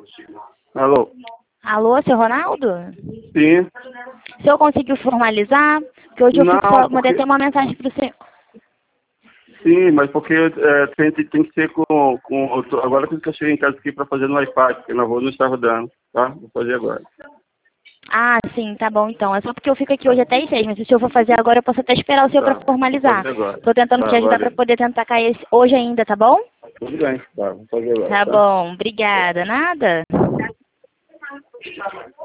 Alô? Alô, seu Ronaldo? Sim. O senhor conseguiu formalizar? Porque hoje eu Não, mandei até uma mensagem para o senhor. Sim, mas porque tem que ser agora que eu cheguei em casa aqui para fazer no iPad, porque na rua não está rodando, tá? Vou fazer agora. Ah, sim, tá bom então. É só porque eu fico aqui hoje até às 6, mas se o senhor for fazer agora, eu posso até esperar o senhor Tá, para formalizar. vou fazer agora. Tô tentando Tá, te ajudar para valeu. poder tentar cair hoje ainda, tá bom? Tudo bem, tá, vou fazer agora, Tá tá? bom, obrigada. Nada?